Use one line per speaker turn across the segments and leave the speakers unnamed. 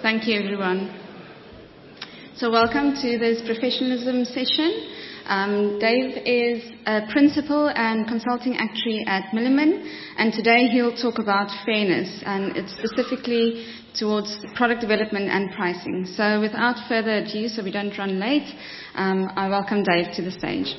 Thank you, everyone. So welcome to this professionalism session. Dave is a principal and consulting actuary at Milliman, and today he'll talk about fairness, and it's specifically towards product development and pricing. So without further ado, so we don't run late, I welcome Dave to the stage.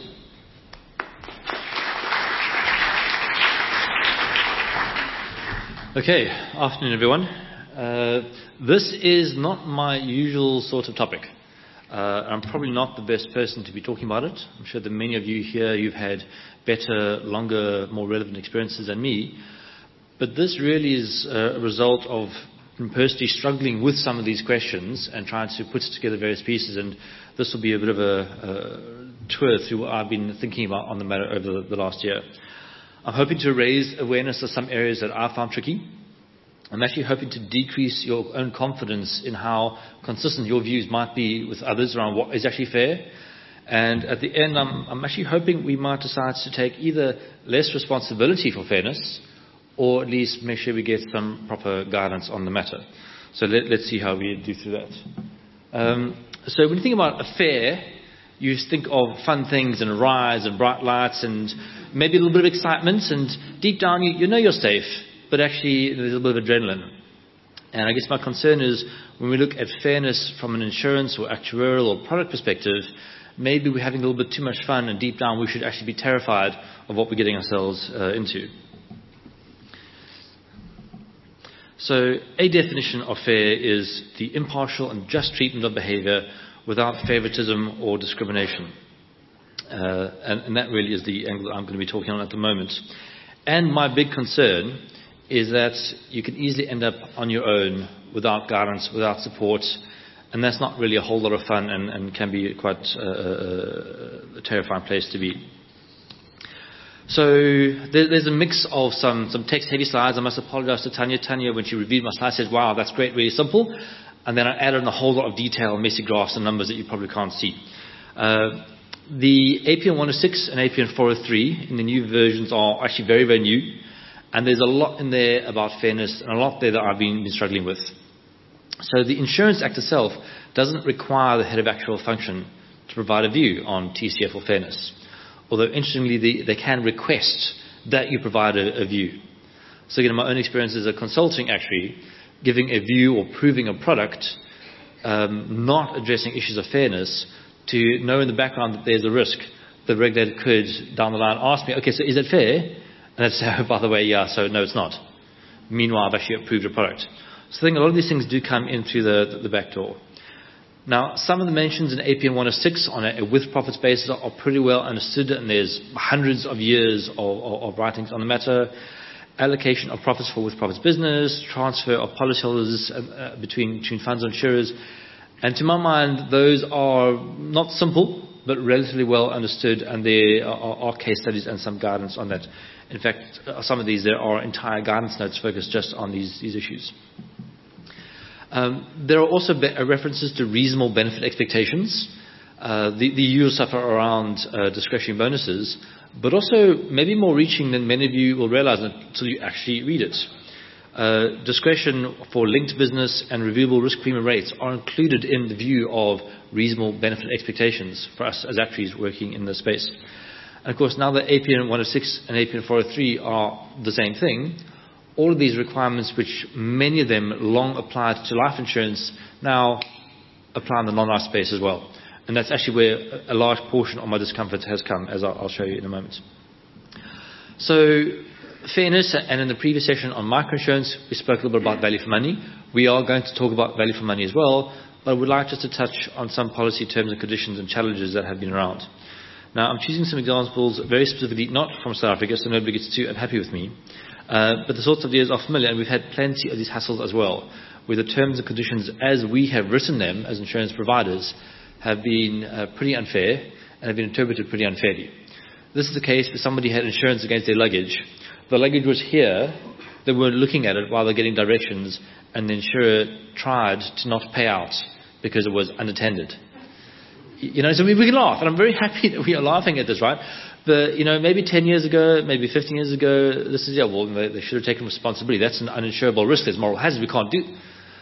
Okay, afternoon everyone. This is not my usual sort of topic. I'm probably not the best person to be talking about it. I'm sure that many of you here, you've had better, longer, more relevant experiences than me. But this really is a result of personally struggling with some of these questions and trying to put together various pieces. And this will be a bit of a tour through what I've been thinking about on the matter over the last year. I'm hoping to raise awareness of some areas that I found tricky. I'm actually hoping to decrease your own confidence in how consistent your views might be with others around what is actually fair. And at the end, I'm actually hoping we might decide to take either less responsibility for fairness or at least make sure we get some proper guidance on the matter. So let's see how we do through that. So when you think about a fair, you think of fun things and rides and bright lights and maybe a little bit of excitement, and deep down you know you're safe, but actually there's a little bit of adrenaline. And I guess my concern is when we look at fairness from an insurance or actuarial or product perspective, maybe we're having a little bit too much fun, and deep down we should actually be terrified of what we're getting ourselves into. So a definition of fair is the impartial and just treatment of behavior without favoritism or discrimination. And that really is the angle I'm going to be talking on at the moment. And my big concern is that you can easily end up on your own without guidance, without support, and that's not really a whole lot of fun and can be quite a terrifying place to be. So there's a mix of some text-heavy slides. I must apologize to Tanya. Tanya, when she reviewed my slides, said, wow, that's great, really simple. And then I added in a whole lot of detail, messy graphs and numbers that you probably can't see. The APN 106 and APN 403 in the new versions are actually very, very new. And there's a lot in there about fairness and a lot there that I've been struggling with. So the Insurance Act itself doesn't require the head of actuarial function to provide a view on TCF or fairness. Although, interestingly, they can request that you provide a view. So again, in my own experience as a consulting actuary, giving a view or proving a product, not addressing issues of fairness, to know in the background that there's a risk, the regulator could, down the line, ask me, okay, so is it fair? And I'd say, oh, by the way, yeah, so no, it's not. Meanwhile, I've actually approved a product. So I think a lot of these things do come in through the back door. Now, some of the mentions in APN 106 on a with-profits basis are pretty well understood, and there's hundreds of years of writings on the matter. Allocation of profits for with-profits business, transfer of policyholders between funds and insurers. And to my mind, those are not simple, but relatively well understood, and there are case studies and some guidance on that. In fact, some of these, there are entire guidance notes focused just on these issues. There are also references to reasonable benefit expectations. The usual stuff around discretionary bonuses, but also maybe more reaching than many of you will realize until you actually read it. Discretion for linked business and reviewable risk premium rates are included in the view of reasonable benefit expectations for us as actuaries working in this space. And of course, now that APN 106 and APN 403 are the same thing, all of these requirements, which many of them long applied to life insurance, now apply in the non-life space as well. And that's actually where a large portion of my discomfort has come, as I'll show you in a moment. So fairness, and in the previous session on microinsurance, we spoke a little bit about value for money. We are going to talk about value for money as well, but I would like just to touch on some policy terms and conditions and challenges that have been around. Now, I'm choosing some examples very specifically not from South Africa, so nobody gets too unhappy with me. But the sorts of ideas are familiar, and we've had plenty of these hassles as well, where the terms and conditions as we have written them as insurance providers have been pretty unfair and have been interpreted pretty unfairly. This is the case where somebody had insurance against their luggage. The luggage was here, they weren't looking at it while they're getting directions, and the insurer tried to not pay out because it was unattended. You know, so we can laugh, and I'm very happy that we are laughing at this, right? But, you know, maybe 10 years ago, maybe 15 years ago, this is, yeah, well, they should have taken responsibility. That's an uninsurable risk. There's moral hazard. We can't do.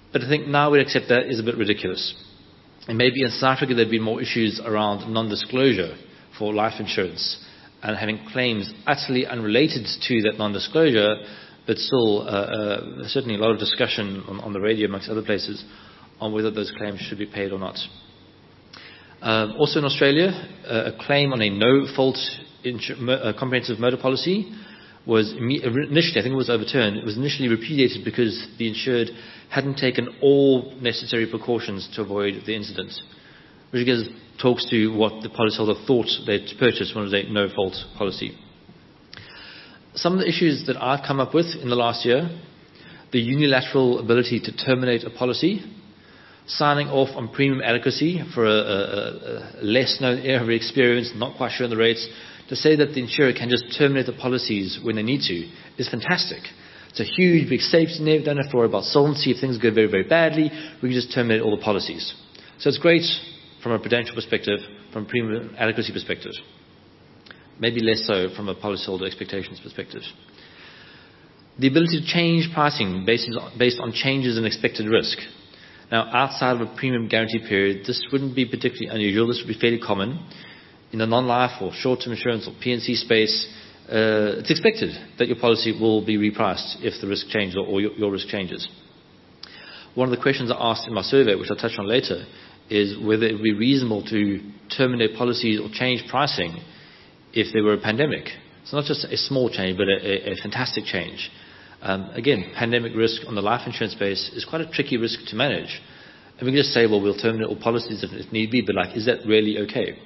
But I think now we'd accept that is a bit ridiculous. And maybe in South Africa there'd be more issues around non-disclosure for life insurance and having claims utterly unrelated to that non-disclosure, but still certainly a lot of discussion on the radio amongst other places on whether those claims should be paid or not. Also in Australia, a claim on a no-fault comprehensive motor policy was initially, I think it was overturned. It was initially repudiated because the insured hadn't taken all necessary precautions to avoid the incident, which again talks to what the policyholder thought they'd purchased when it was a no-fault policy. Some of the issues that I've come up with in the last year: the unilateral ability to terminate a policy, signing off on premium adequacy for a less-known area of experience, not quite sure on the rates. To say that the insurer can just terminate the policies when they need to is fantastic. It's a huge, big safety net. Don't have to worry about solvency. If things go very, very badly, we can just terminate all the policies. So it's great from a prudential perspective, from a premium adequacy perspective. Maybe less so from a policyholder expectations perspective. The ability to change pricing based on changes in expected risk. Now, outside of a premium guarantee period, this wouldn't be particularly unusual. This would be fairly common. In the non-life or short-term insurance or P&C space, it's expected that your policy will be repriced if the risk changes or your risk changes. One of the questions I asked in my survey, which I'll touch on later, is whether it would be reasonable to terminate policies or change pricing if there were a pandemic. It's not just a small change, but a fantastic change. Again, pandemic risk on the life insurance space is quite a tricky risk to manage. And we can just say, well, we'll terminate all policies if need be, but is that really okay?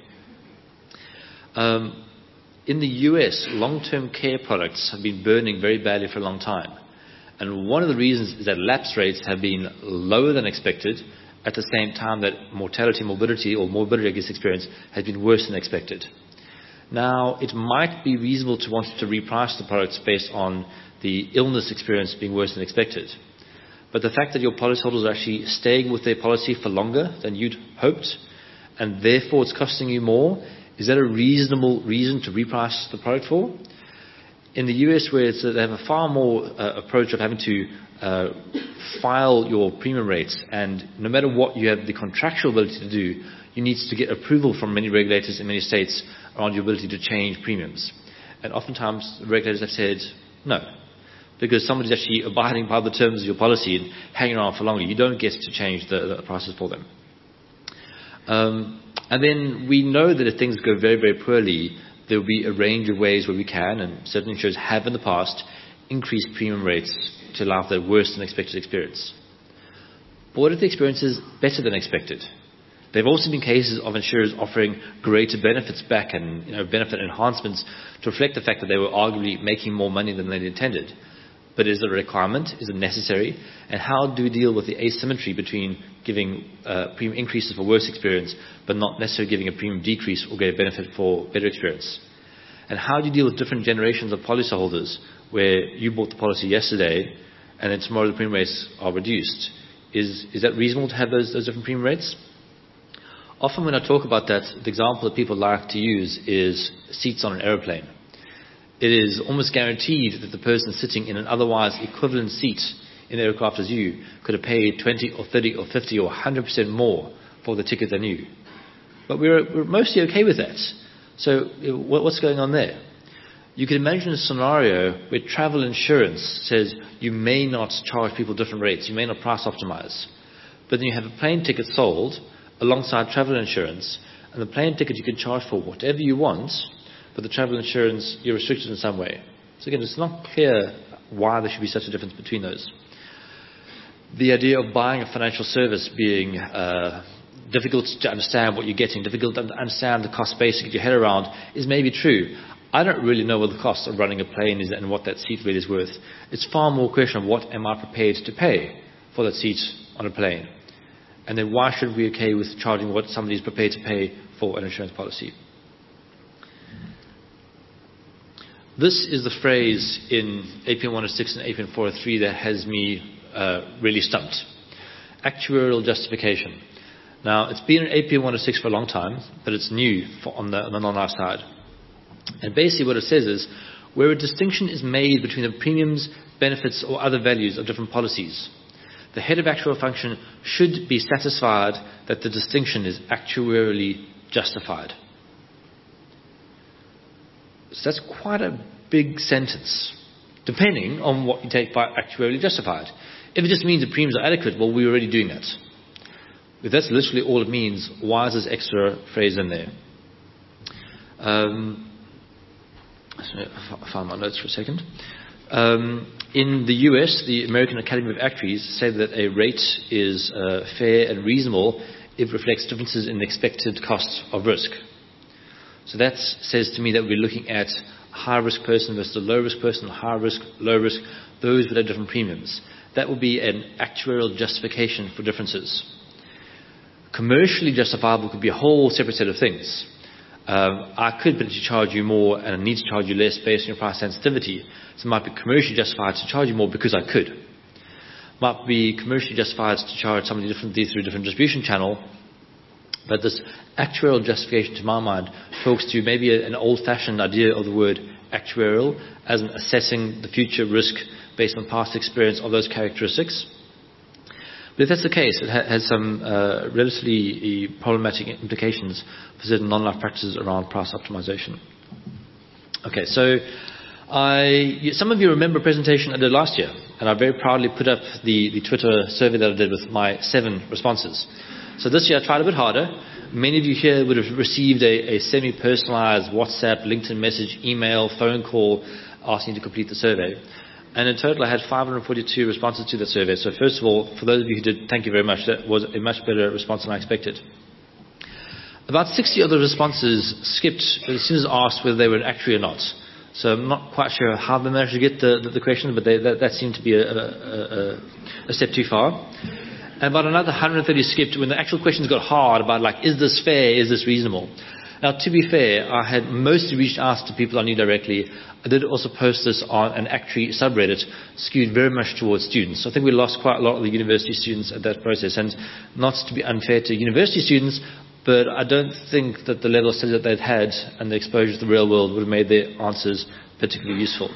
In the US, long-term care products have been burning very badly for a long time. And one of the reasons is that lapse rates have been lower than expected, at the same time that mortality, morbidity, or morbidity, experience has been worse than expected. Now, it might be reasonable to want to reprice the products based on the illness experience being worse than expected. But the fact that your policyholders are actually staying with their policy for longer than you'd hoped, and therefore it's costing you more, is that a reasonable reason to reprice the product for? In the US, where they have a far more approach of having to file your premium rates, and no matter what you have the contractual ability to do, you need to get approval from many regulators in many states around your ability to change premiums. And oftentimes, the regulators have said no, because somebody's actually abiding by the terms of your policy and hanging around for longer. You don't get to change the prices for them. And then we know that if things go very, very poorly, there will be a range of ways where we can, and certain insurers have in the past, increased premium rates to allow for a worse than expected experience. But what if the experience is better than expected? There have also been cases of insurers offering greater benefits back and benefit enhancements to reflect the fact that they were arguably making more money than they intended. But is it a requirement? Is it necessary? And how do we deal with the asymmetry between giving premium increases for worse experience, but not necessarily giving a premium decrease or get a benefit for better experience? And how do you deal with different generations of policyholders, where you bought the policy yesterday and then tomorrow the premium rates are reduced? Is that reasonable to have those different premium rates? Often when I talk about that, the example that people like to use is seats on an aeroplane. It is almost guaranteed that the person sitting in an otherwise equivalent seat in the aircraft as you could have paid 20 or 30 or 50 or 100% more for the ticket than you. But we're mostly okay with that. So what's going on there? You can imagine a scenario where travel insurance says you may not charge people different rates, you may not price optimize. But then you have a plane ticket sold alongside travel insurance, and the plane ticket you can charge for whatever you want, but the travel insurance, you're restricted in some way. So again, it's not clear why there should be such a difference between those. The idea of buying a financial service being difficult to understand what you're getting, difficult to understand the cost base to get your head around is maybe true. I don't really know what the cost of running a plane is and what that seat really is worth. It's far more a question of what am I prepared to pay for that seat on a plane. And then why should we be okay with charging what somebody is prepared to pay for an insurance policy? This is the phrase in APN 106 and APN 403 that has me really stumped. Actuarial justification. Now, it's been in APN 106 for a long time, but it's new on the non-life side. And basically what it says is, where a distinction is made between the premiums, benefits, or other values of different policies, the head of actuarial function should be satisfied that the distinction is actuarially justified. So that's quite a big sentence, depending on what you take by actuarially justified. If it just means the premiums are adequate, well, we're already doing that. If that's literally all it means, why is this extra phrase in there? I'll find my notes for a second. In the US, the American Academy of Actuaries say that a rate is fair and reasonable if it reflects differences in the expected cost of risk. So that says to me that we're looking at high-risk person versus a low-risk person, high-risk, low-risk, those would have different premiums. That would be an actuarial justification for differences. Commercially justifiable could be a whole separate set of things. I could potentially charge you more and I need to charge you less based on your price sensitivity. So it might be commercially justified to charge you more because I could. Might be commercially justified to charge somebody differently through a different distribution channel. But this actuarial justification, to my mind, talks to maybe an old-fashioned idea of the word actuarial as in assessing the future risk based on past experience of those characteristics. But if that's the case, it has some relatively problematic implications for certain non-life practices around price optimization. Okay, so some of you remember a presentation I did last year, and I very proudly put up the Twitter survey that I did with my 7 responses. So this year I tried a bit harder. Many of you here would have received a semi-personalized WhatsApp, LinkedIn message, email, phone call asking you to complete the survey. And in total I had 542 responses to the survey. So first of all, for those of you who did, thank you very much. That was a much better response than I expected. About 60 other responses skipped as soon as asked whether they were an actuary or not. So I'm not quite sure how they managed to get the question, but that seemed to be a step too far. And about another 130 skipped when the actual questions got hard about, like, is this fair, is this reasonable? Now, to be fair, I had mostly reached out to people I knew directly. I did also post this on an actuary subreddit skewed very much towards students. So I think we lost quite a lot of the university students at that process. And not to be unfair to university students, but I don't think that the level of study that they'd had and the exposure to the real world would have made their answers particularly useful.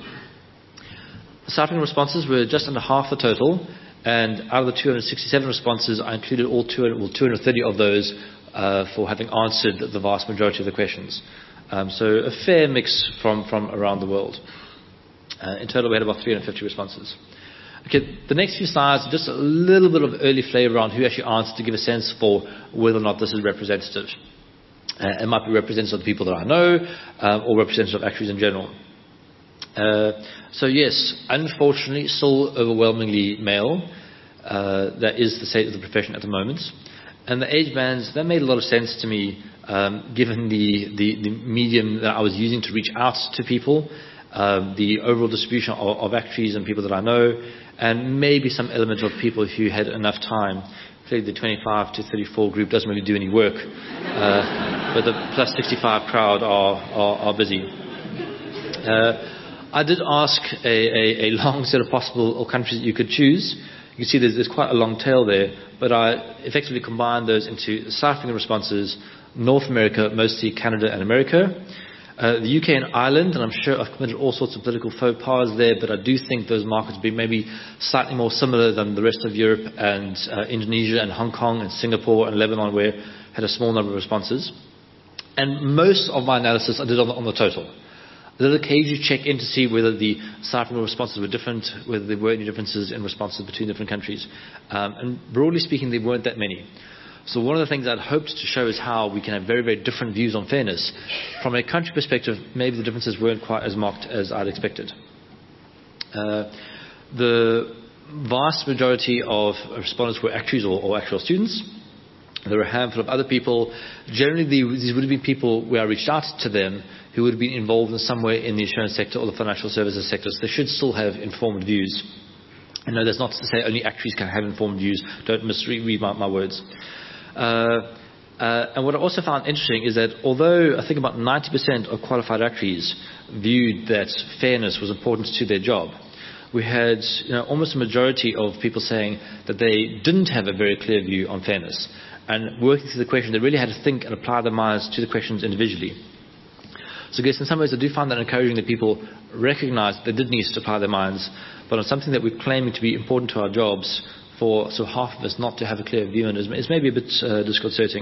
The citing responses were just under half the total. And out of the 267 responses, I included all 230 of those for having answered the vast majority of the questions. So a fair mix from around the world. In total, we had about 350 responses. Okay, the next few slides are just a little bit of early flavor on who actually answered to give a sense for whether or not this is representative. It might be representative of the people that I know or representative of actuaries in general. So yes, unfortunately, still overwhelmingly male. That is the state of the profession at the moment. And the age bands, that made a lot of sense to me, given the medium that I was using to reach out to people, the overall distribution of actuaries and people that I know, and maybe some element of people who had enough time. Clearly the 25 to 34 group doesn't really do any work, but the plus 65 crowd are busy. I did ask a long set of possible countries that you could choose. You can see there's quite a long tail there, but I effectively combined those into South African responses, North America, mostly Canada and America, the UK and Ireland, and I'm sure I've committed all sorts of political faux pas there, but I do think those markets will be maybe slightly more similar than the rest of Europe and Indonesia and Hong Kong and Singapore and Lebanon, where I had a small number of responses. And most of my analysis I did on the total. I did occasionally check in to see whether the South African responses were different, whether there were any differences in responses between different countries. And broadly speaking, there weren't that many. So one of the things I'd hoped to show is how we can have very, very different views on fairness. From a country perspective, maybe the differences weren't quite as marked as I'd expected. The vast majority of respondents were actuaries or actual students. There were a handful of other people. Generally, these would have been people where I reached out to them who would have been involved in some way in the insurance sector or the financial services sector. So they should still have informed views. And no, that's not to say only actuaries can have informed views. Don't misread my words. And what I also found interesting is that although I think about 90% of qualified actuaries viewed that fairness was important to their job, we had almost a majority of people saying that they didn't have a very clear view on fairness. And working through the question, they really had to think and apply their minds to the questions individually. So I guess in some ways I do find that encouraging that people recognize that they did need to apply their minds, but on something that we're claiming to be important to our jobs, for sort of half of us not to have a clear view on it is maybe a bit disconcerting.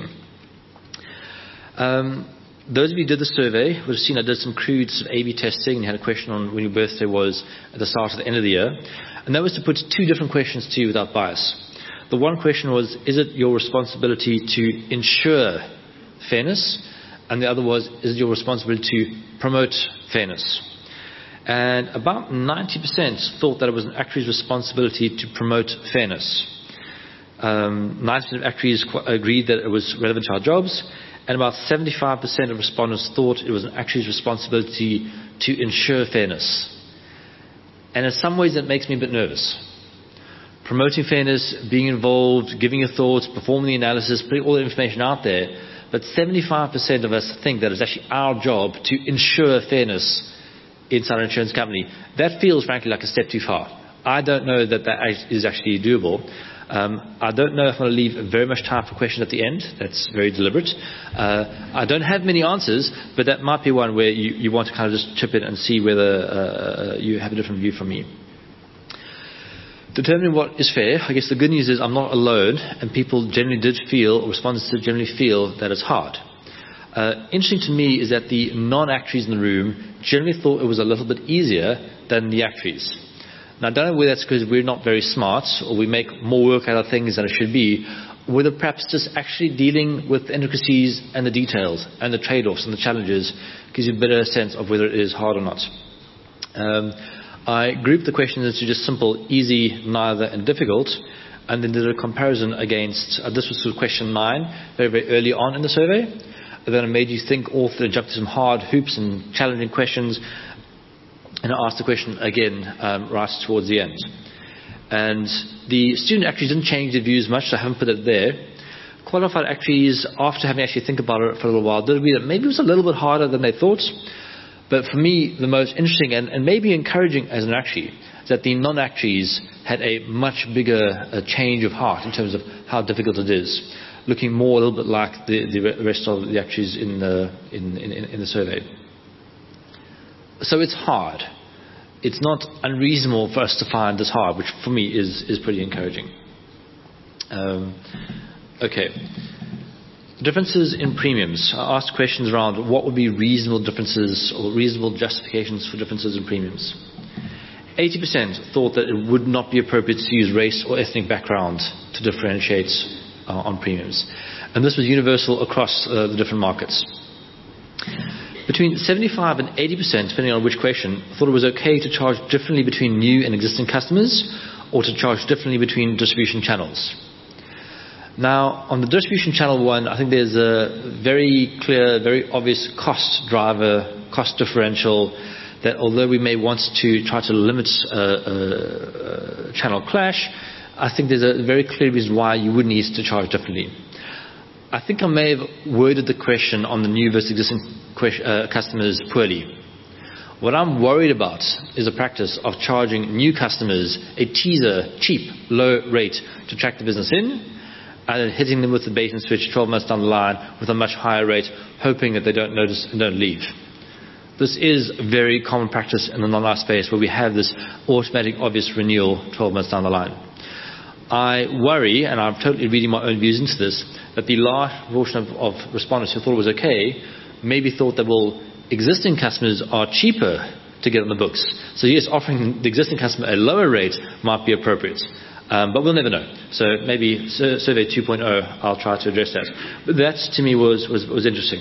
Those of you who did the survey would have seen I did some crude A/B testing and had a question on when your birthday was at the start or the end of the year. And that was to put two different questions to you without bias. The one question was, is it your responsibility to ensure fairness? And the other was, is it your responsibility to promote fairness? And about 90% thought that it was an actuary's responsibility to promote fairness. 90% of actuaries agreed that it was relevant to our jobs, and about 75% of respondents thought it was an actuary's responsibility to ensure fairness. And in some ways that makes me a bit nervous. Promoting fairness, being involved, giving your thoughts, performing the analysis, putting all the information out there, but 75% of us think that it's actually our job to ensure fairness inside an insurance company. That feels frankly like a step too far. I don't know that that is actually doable. I don't know if I'm going to leave very much time for questions at the end. That's very deliberate. I don't have many answers, but that might be one where you want to kind of just chip in and see whether you have a different view from me. Determining what is fair, I guess the good news is I'm not alone, and people generally did feel, or respondents did generally feel, that it's hard. Interesting to me is that the non-actuaries in the room generally thought it was a little bit easier than the actuaries. Now, I don't know whether that's because we're not very smart or we make more work out of things than it should be, or whether perhaps just actually dealing with the intricacies and the details and the trade-offs and the challenges gives you a better sense of whether it is hard or not. I grouped the questions into just simple, easy, neither, and difficult, and then did a comparison against, this was sort of question 9, very, very early on in the survey. And then I made you think all through, jumped to some hard hoops and challenging questions, and I asked the question again right towards the end. And the student actually didn't change their views much, so I haven't put it there. Qualified actuaries, after having actually think about it for a little while, did agree that maybe it was a little bit harder than they thought. But for me, the most interesting and maybe encouraging as an actuary is that the non-actuaries had a much bigger change of heart in terms of how difficult it is, looking more a little bit like the rest of the actuaries in the survey. So it's hard. It's not unreasonable for us to find this hard, which for me is pretty encouraging. Okay. Differences in premiums. I asked questions around what would be reasonable differences or reasonable justifications for differences in premiums. 80% thought that it would not be appropriate to use race or ethnic background to differentiate on premiums. And this was universal across the different markets. Between 75 and 80%, depending on which question, thought it was okay to charge differently between new and existing customers or to charge differently between distribution channels. Now, on the distribution channel one, I think there's a very clear, very obvious cost driver, cost differential, that although we may want to try to limit channel clash, I think there's a very clear reason why you would need to charge differently. I think I may have worded the question on the new versus existing customers poorly. What I'm worried about is a practice of charging new customers a teaser, cheap, low rate to attract the business in, and then hitting them with the bait and switch 12 months down the line with a much higher rate, hoping that they don't notice and don't leave. This is a very common practice in the non-life space where we have this automatic, obvious renewal 12 months down the line. I worry, and I'm totally reading my own views into this, that the large proportion of respondents who thought it was okay maybe thought that, well, existing customers are cheaper to get on the books. So yes, offering the existing customer a lower rate might be appropriate. But we'll never know. So maybe survey 2.0, I'll try to address that. But that to me was interesting.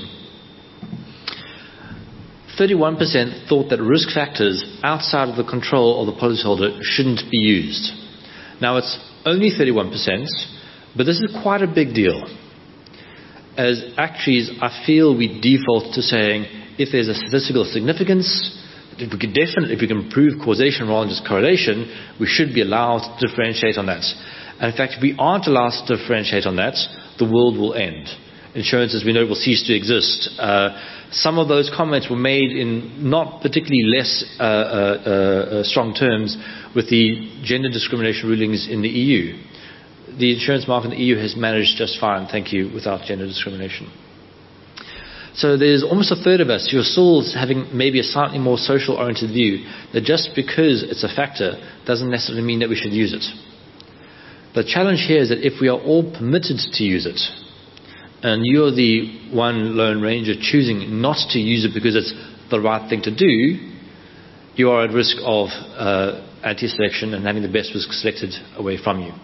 31% thought that risk factors outside of the control of the policyholder shouldn't be used. Now it's only 31%, but this is quite a big deal. As actuaries, I feel we default to saying if there's a statistical significance, if we can prove causation rather than just correlation, we should be allowed to differentiate on that. And in fact, if we aren't allowed to differentiate on that, the world will end. Insurance, as we know, will cease to exist. Some of those comments were made in not particularly less strong terms with the gender discrimination rulings in the EU. The insurance market in the EU has managed just fine, thank you, without gender discrimination. So there's almost a third of us who are still having maybe a slightly more social-oriented view that just because it's a factor doesn't necessarily mean that we should use it. The challenge here is that if we are all permitted to use it, and you're the one lone ranger choosing not to use it because it's the right thing to do, you are at risk of anti-selection and having the best risk selected away from you.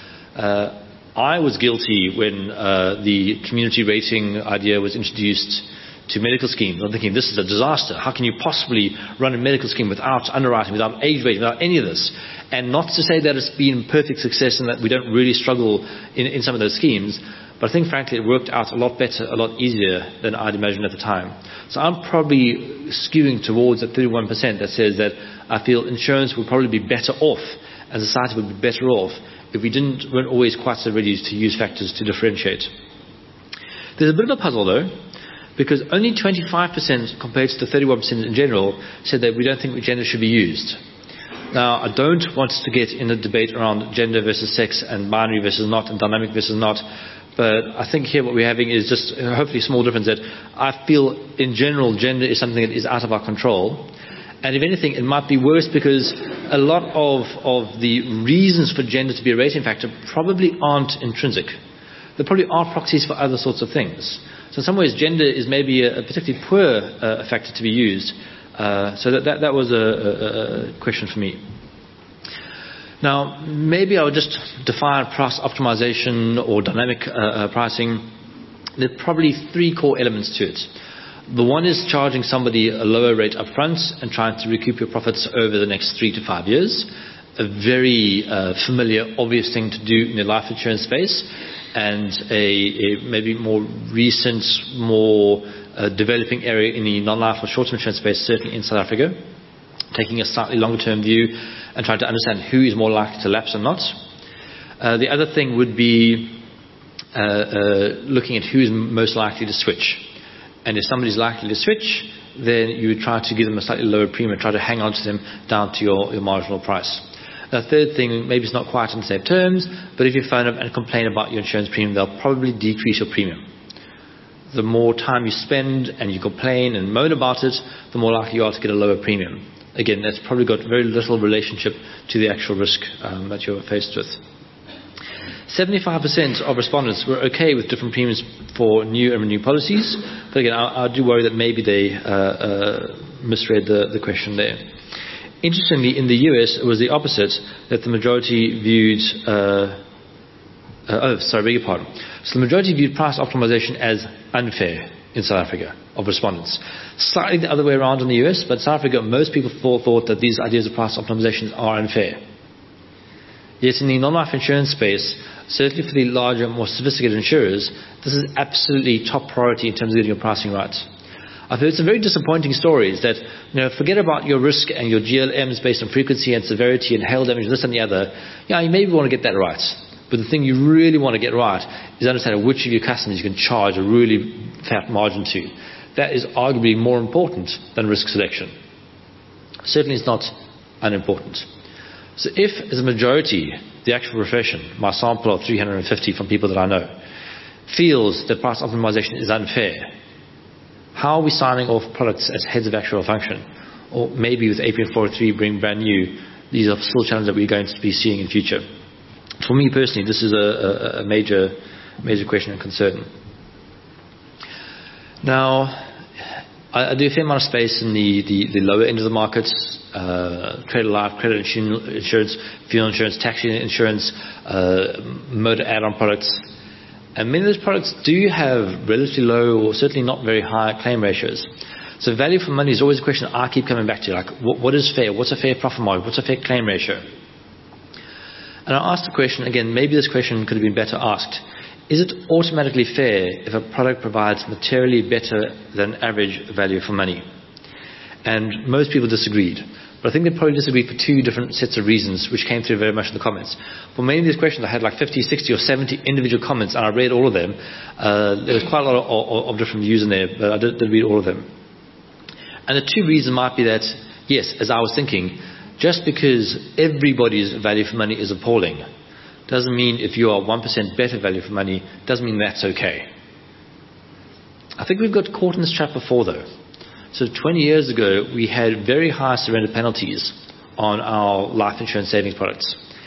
I was guilty when the community rating idea was introduced to medical schemes. I'm thinking, this is a disaster. How can you possibly run a medical scheme without underwriting, without age rating, without any of this? And not to say that it's been perfect success and that we don't really struggle in some of those schemes, but I think, frankly, it worked out a lot better, a lot easier than I'd imagined at the time. So I'm probably skewing towards that 31% that says that I feel insurance would probably be better off, and society would be better off, if we weren't always quite so ready to use factors to differentiate. There's a bit of a puzzle, though, because only 25% compared to the 31% in general said that we don't think gender should be used. Now, I don't want us to get in a debate around gender versus sex and binary versus not and dynamic versus not, but I think here what we're having is just hopefully a small difference that I feel in general gender is something that is out of our control. And if anything, it might be worse because a lot of the reasons for gender to be a rating factor probably aren't intrinsic. There probably are proxies for other sorts of things. So in some ways, gender is maybe a particularly poor factor to be used. So that was a question for me. Now, maybe I would just define price optimization or dynamic pricing. There are probably three core elements to it. The one is charging somebody a lower rate up front and trying to recoup your profits over the next 3 to 5 years. A very familiar, obvious thing to do in the life insurance space, and a maybe more recent, more developing area in the non-life or short-term insurance space, certainly in South Africa, taking a slightly longer-term view and trying to understand who is more likely to lapse or not. The other thing would be looking at who is most likely to switch. And if somebody's likely to switch, then you would try to give them a slightly lower premium, try to hang on to them down to your marginal price. The third thing, maybe it's not quite in the same terms, but if you phone up and complain about your insurance premium, they'll probably decrease your premium. The more time you spend and you complain and moan about it, the more likely you are to get a lower premium. Again, that's probably got very little relationship to the actual risk that you're faced with. 75% of respondents were okay with different premiums for new and renewed policies, but again, I do worry that maybe they misread the question there. Interestingly, in the US, it was the opposite, that the majority viewed So the majority viewed price optimization as unfair in South Africa of respondents. Slightly the other way around in the US, but South Africa, most people thought that these ideas of price optimization are unfair. Yet in the non-life insurance space, certainly for the larger, more sophisticated insurers, this is absolutely top priority in terms of getting your pricing right. I've heard some very disappointing stories that, forget about your risk and your GLMs based on frequency and severity and hail damage, this and the other. Yeah, you maybe want to get that right. But the thing you really want to get right is understand which of your customers you can charge a really fat margin to. That is arguably more important than risk selection. Certainly it's not unimportant. So if, as a majority, the actual profession, my sample of 350 from people that I know, feels that price optimization is unfair, how are we signing off products as heads of actuarial function? Or maybe with APM 403 being brand new, these are still challenges that we're going to be seeing in future. For me personally, this is a major question and concern. Now, I do a fair amount of space in the lower end of the market, credit life, credit insurance, fuel insurance, taxi insurance, motor add-on products. And many of those products do have relatively low or certainly not very high claim ratios. So value for money is always a question I keep coming back to, like what is fair? What's a fair profit margin? What's a fair claim ratio? And I asked the question, again, maybe this question could have been better asked. Is it automatically fair if a product provides materially better than average value for money? And most people disagreed. But I think they probably disagreed for two different sets of reasons, which came through very much in the comments. For many of these questions, I had like 50, 60 or 70 individual comments, and I read all of them. There was quite a lot of different views in there, but I did read all of them. And the two reasons might be that, yes, as I was thinking, just because everybody's value for money is appalling, doesn't mean if you are 1% better value for money, doesn't mean that's okay. I think we've got caught in this trap before, though. So 20 years ago, we had very high surrender penalties on our life insurance savings products.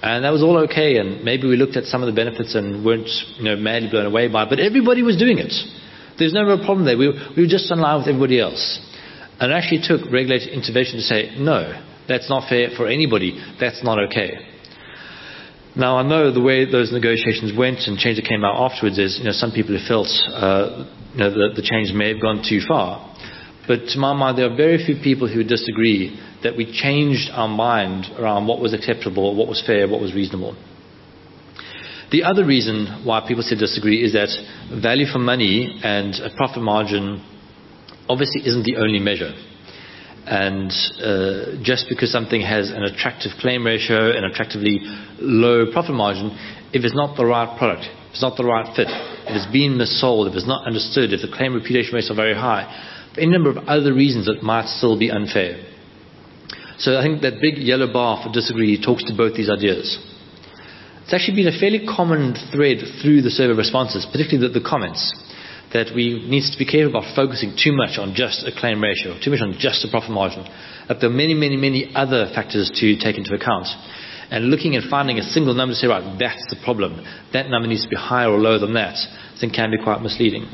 And that was all okay, and maybe we looked at some of the benefits and weren't madly blown away by it, but everybody was doing it. There's no real problem there. We were just in line with everybody else. And it actually took regulatory intervention to say, no, that's not fair for anybody. That's not okay. Now, I know the way those negotiations went and change that came out afterwards is, some people have felt the change may have gone too far. But to my mind, there are very few people who disagree that we changed our mind around what was acceptable, what was fair, what was reasonable. The other reason why people say disagree is that value for money and a profit margin obviously isn't the only measure. And just because something has an attractive claim ratio, an attractively low profit margin, if it's not the right product, if it's not the right fit, if it's been missold, if it's not understood, if the claim repudiation rates are very high, for any number of other reasons it might still be unfair. So I think that big yellow bar for disagree talks to both these ideas. It's actually been a fairly common thread through the survey responses, particularly the comments, that we need to be careful about focusing too much on just a claim ratio, too much on just a profit margin, that there are many, many, many other factors to take into account. And looking and finding a single number to say, right, that's the problem, that number needs to be higher or lower than that, I think can be quite misleading.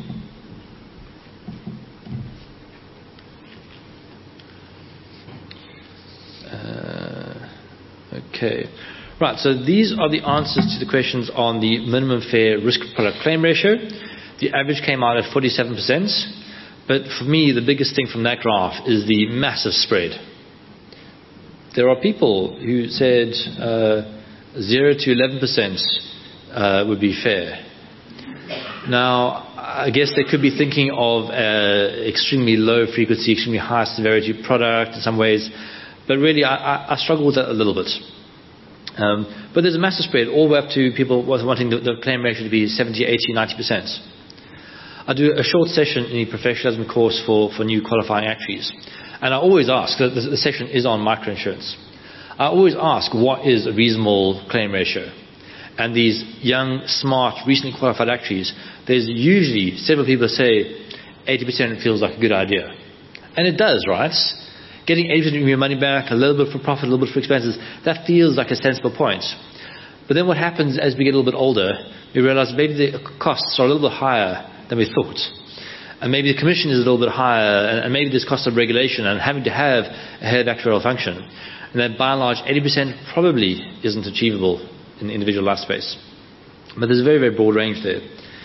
Okay. Right, so these are the answers to the questions on the minimum fair risk product claim ratio. The average came out at 47%, but for me the biggest thing from that graph is the massive spread. There are people who said 0 to 11% would be fair. Now, I guess they could be thinking of extremely low frequency, extremely high severity product in some ways, but really I struggle with that a little bit. But there's a massive spread all the way up to people wanting the claim ratio to be 70, 80, 90%. I do a short session in the professionalism course for new qualifying actuaries. And I always ask, the session is on microinsurance. I always ask, what is a reasonable claim ratio? And these young, smart, recently qualified actuaries, there's usually several people say 80% feels like a good idea. And it does, right? Getting 80% of your money back, a little bit for profit, a little bit for expenses, that feels like a sensible point. But then what happens as we get a little bit older, we realize maybe the costs are a little bit higher than we thought. And maybe the commission is a little bit higher, and maybe there's cost of regulation and having to have a head of actuarial function. And that by and large, 80% probably isn't achievable in the individual life space. But there's a very, very broad range there.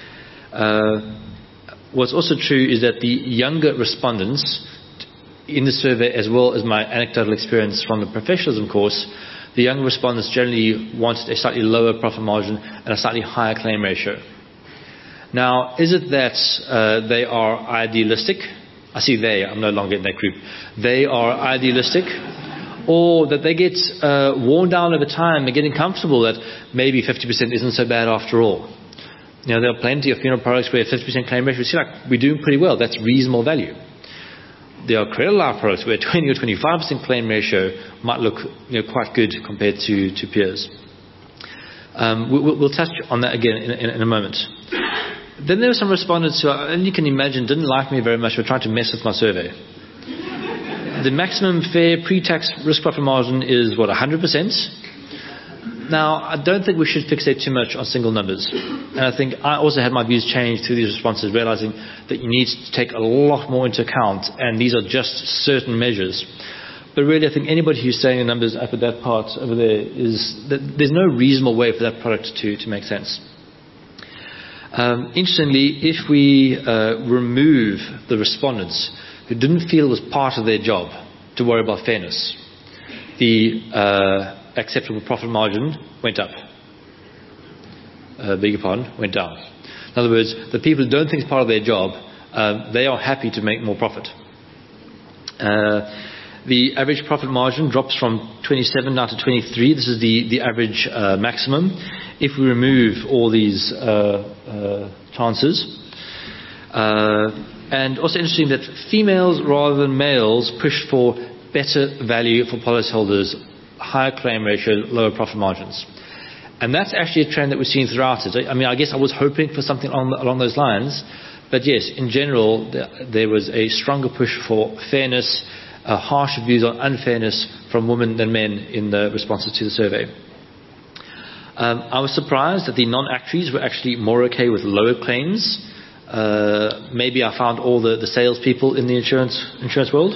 What's also true is that the younger respondents in the survey, as well as my anecdotal experience from the professionalism course, the younger respondents generally wanted a slightly lower profit margin and a slightly higher claim ratio. Now, is it that they are idealistic? I see I'm no longer in that group. They are idealistic, or that they get worn down over time and getting comfortable that maybe 50% isn't so bad after all. There are plenty of funeral products where 50% claim ratio, see, like, we're doing pretty well. That's reasonable value. There are credit life products where 20 or 25% claim ratio might look quite good compared to peers. We'll touch on that again in a moment. Then there were some respondents who, and you can imagine, didn't like me very much, were trying to mess with my survey. The maximum fair pre-tax risk profit margin is, 100%? Now, I don't think we should fixate too much on single numbers. And I think I also had my views changed through these responses, realizing that you need to take a lot more into account, and these are just certain measures. But really, I think anybody who's saying the numbers up at that part over there is that there's no reasonable way for that product to make sense. Interestingly, if we remove the respondents who didn't feel it was part of their job to worry about fairness, the acceptable profit margin went up. Went down. In other words, the people who don't think it's part of their job, they are happy to make more profit. The average profit margin drops from 27 down to 23. This is the average maximum. If we remove all these chances. And also interesting that females rather than males push for better value for policyholders, higher claim ratio, lower profit margins. And that's actually a trend that we've seen throughout it. I mean, I guess I was hoping for something along those lines. But yes, in general, there was a stronger push for fairness, harsher views on unfairness from women than men in the responses to the survey. I was surprised that the non-actuaries were actually more okay with lower claims. Maybe I found all the salespeople in the insurance world.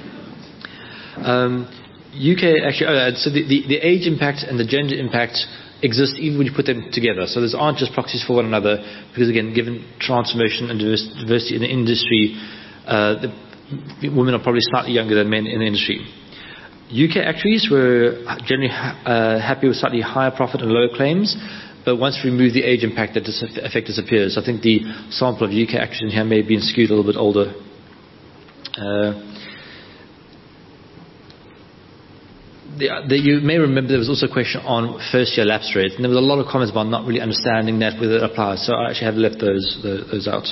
UK actually, so the age impact and the gender impact exist even when you put them together. So those aren't just proxies for one another, because again, given transformation and diversity in the industry, the women are probably slightly younger than men in the industry. UK actuaries were generally happy with slightly higher profit and lower claims, but once we remove the age impact, that effect disappears. I think the sample of UK actuaries in here may have been skewed a little bit older. You may remember there was also a question on first-year lapse rate, and there was a lot of comments about not really understanding that, whether it applies, so I actually have left those out.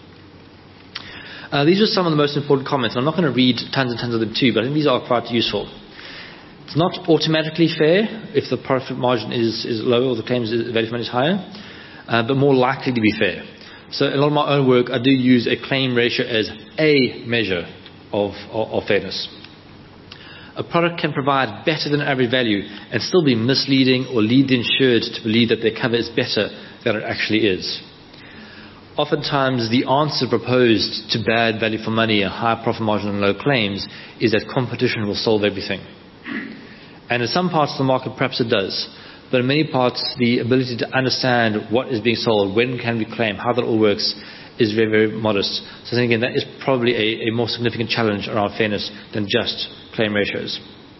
These are some of the most important comments, and I'm not going to read tons and tons of them too, but I think these are quite useful. It's not automatically fair if the profit margin is lower or the claims value for money is higher, but more likely to be fair. So in a lot of my own work, I do use a claim ratio as a measure of fairness. A product can provide better than average value and still be misleading or lead the insured to believe that their cover is better than it actually is. Oftentimes, the answer proposed to bad value for money, a high profit margin and low claims, is that competition will solve everything. And in some parts of the market, perhaps it does. But in many parts, the ability to understand what is being sold, when can we claim, how that all works, is very, very modest. So I think, again, that is probably a more significant challenge around fairness than just claim ratios.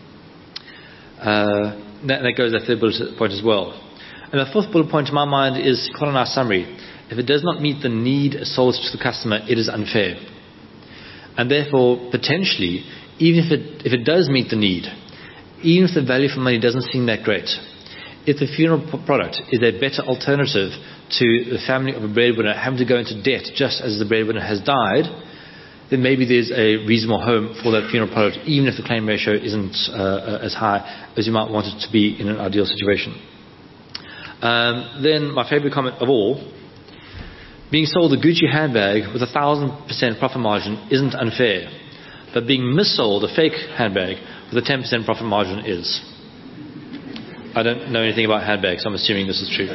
That goes to the third bullet point as well. And the fourth bullet point to my mind is quite a nice summary. If it does not meet the need sold to the customer, it is unfair. And therefore, potentially, even if it does meet the need, even if the value for money doesn't seem that great, if the funeral product is a better alternative to the family of a breadwinner having to go into debt just as the breadwinner has died, then maybe there's a reasonable home for that funeral product, even if the claim ratio isn't as high as you might want it to be in an ideal situation. Then my favorite comment of all, being sold a Gucci handbag with 1,000% profit margin isn't unfair, but being missold a fake handbag with a 10% profit margin is. I don't know anything about handbags, so I'm assuming this is true.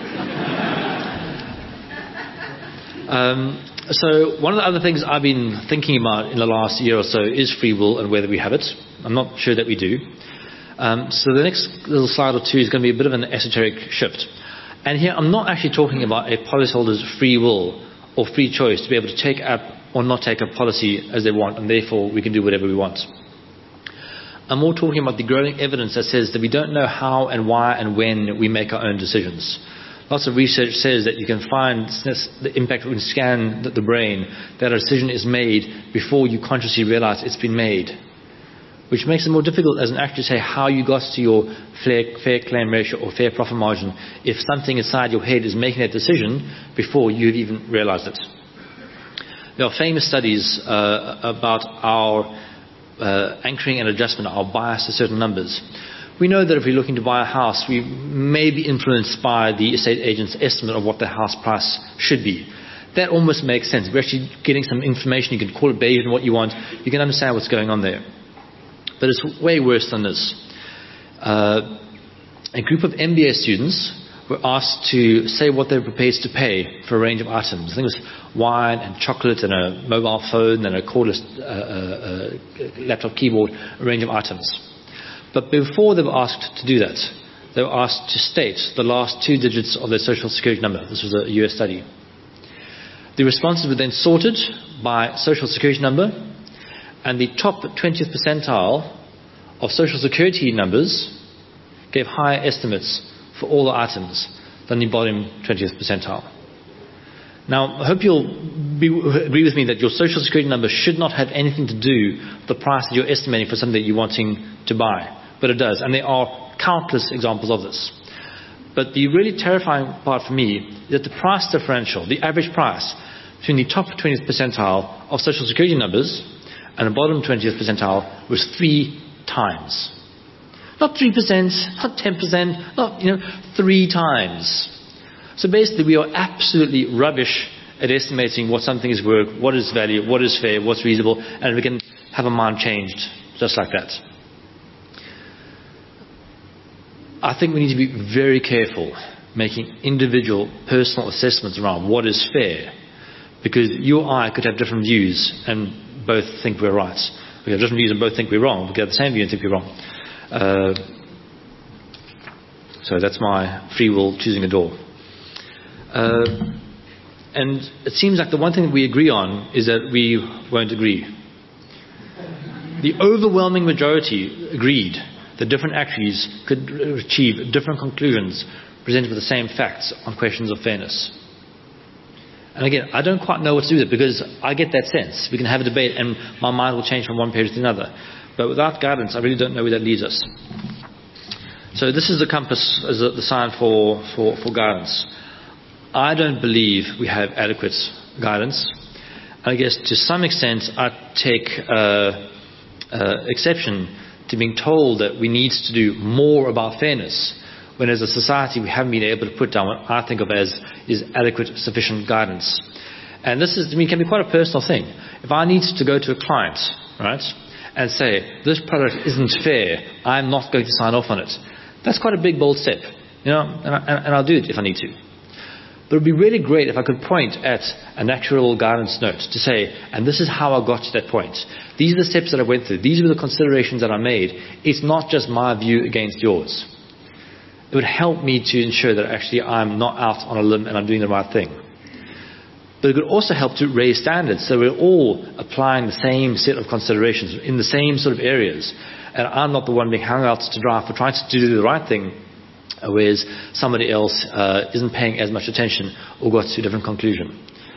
So one of the other things I've been thinking about in the last year or so is free will and whether we have it. I'm not sure that we do. So the next little slide or two is going to be a bit of an esoteric shift. And here I'm not actually talking about a policyholder's free will or free choice to be able to take up or not take up policy as they want, and therefore we can do whatever we want. I'm more talking about the growing evidence that says that we don't know how and why and when we make our own decisions. Lots of research says that you can find the impact when you scan the brain, that a decision is made before you consciously realize it's been made, which makes it more difficult as an actor to say how you got to your fair claim ratio or fair profit margin if something inside your head is making that decision before you've even realized it. There are famous studies about our anchoring and adjustment, our bias to certain numbers. We know that if we're looking to buy a house, we may be influenced by the estate agent's estimate of what the house price should be. That almost makes sense. We're actually getting some information. You can call it Bayesian what you want. You can understand what's going on there. But it's way worse than this. A group of MBA students were asked to say what they were prepared to pay for a range of items. I think it was wine and chocolate and a mobile phone and a cordless laptop keyboard, a range of items. But before they were asked to do that, they were asked to state the last 2 digits of their social security number. This was a US study. The responses were then sorted by social security number, and the top 20th percentile of social security numbers gave higher estimates for all the items than the bottom 20th percentile. Now, I hope you'll agree with me that your social security number should not have anything to do with the price that you're estimating for something that you're wanting to buy. But it does, and there are countless examples of this. But the really terrifying part for me is that the price differential, the average price between the top 20th percentile of social security numbers and the bottom 20th percentile was 3 times. Not 3%, not 10%, not 3 times. So basically we are absolutely rubbish at estimating what something is worth, what is value, what is fair, what's reasonable, and we can have a mind changed just like that. I think we need to be very careful making individual personal assessments around what is fair, because you or I could have different views and both think we're right. We have different views and both think we're wrong. We could have the same view and think we're wrong. So that's my free will choosing a door. And it seems like the one thing that we agree on is that we won't agree. The overwhelming majority agreed that different actuaries could achieve different conclusions presented with the same facts on questions of fairness. And again, I don't quite know what to do with it, because I get that sense. We can have a debate and my mind will change from one period to another. But without guidance, I really don't know where that leads us. So this is the compass, as the sign for guidance. I don't believe we have adequate guidance. I guess to some extent I take exception to being told that we need to do more about fairness, when as a society we haven't been able to put down what I think of as is adequate, sufficient guidance. And this is, to me, can be quite a personal thing. If I need to go to a client, right, and say, this product isn't fair, I'm not going to sign off on it, that's quite a big, bold step, you know, and I'll do it if I need to. But it would be really great if I could point at an actual guidance note to say, and this is how I got to that point. These are the steps that I went through. These were the considerations that I made. It's not just my view against yours. It would help me to ensure that actually I'm not out on a limb and I'm doing the right thing. But it could also help to raise standards, so we're all applying the same set of considerations in the same sort of areas. And I'm not the one being hung out to dry for trying to do the right thing, whereas somebody else isn't paying as much attention or got to a different conclusion.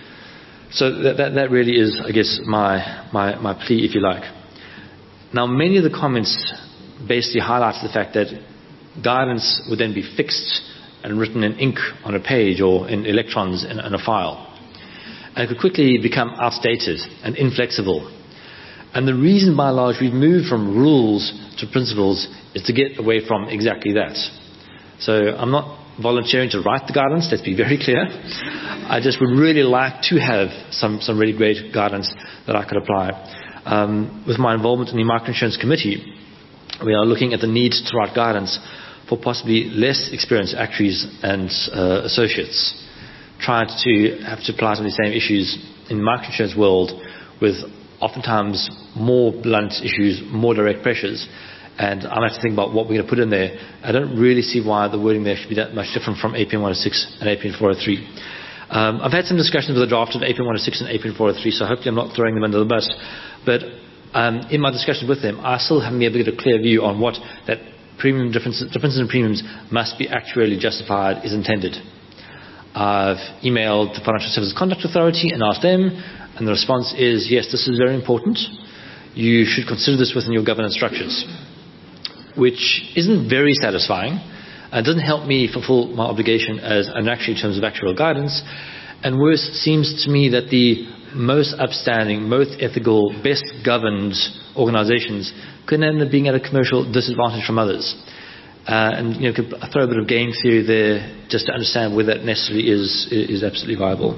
So that really is, I guess, my plea, if you like. Now, many of the comments basically highlight the fact that guidance would then be fixed and written in ink on a page or in electrons in a file. And it could quickly become outdated and inflexible. And the reason, by and large, we've moved from rules to principles is to get away from exactly that. So I'm not volunteering to write the guidance, let's be very clear. I just would really like to have some really great guidance that I could apply. With my involvement in the Microinsurance Committee, we are looking at the need to write guidance for possibly less experienced actuaries and associates, trying to have to apply some of the same issues in the microinsurance world with oftentimes more blunt issues, more direct pressures. And I'm going to have to think about what we're going to put in there. I don't really see why the wording there should be that much different from APN 106 and APN 403. I've had some discussions with the draft of APN 106 and APN 403, so hopefully I'm not throwing them under the bus. But in my discussions with them, I still haven't been able to get a clear view on what that premium differences in premiums must be actually justified is intended. I've emailed the Financial Services Conduct Authority and asked them, and the response is, yes, this is very important. You should consider this within your governance structures, which isn't very satisfying. It doesn't help me fulfill my obligation as an actuary in terms of actuarial guidance. And worse, seems to me that the most upstanding, most ethical, best governed organizations could end up being at a commercial disadvantage from others. And could throw a bit of game theory there just to understand whether that necessarily is absolutely viable.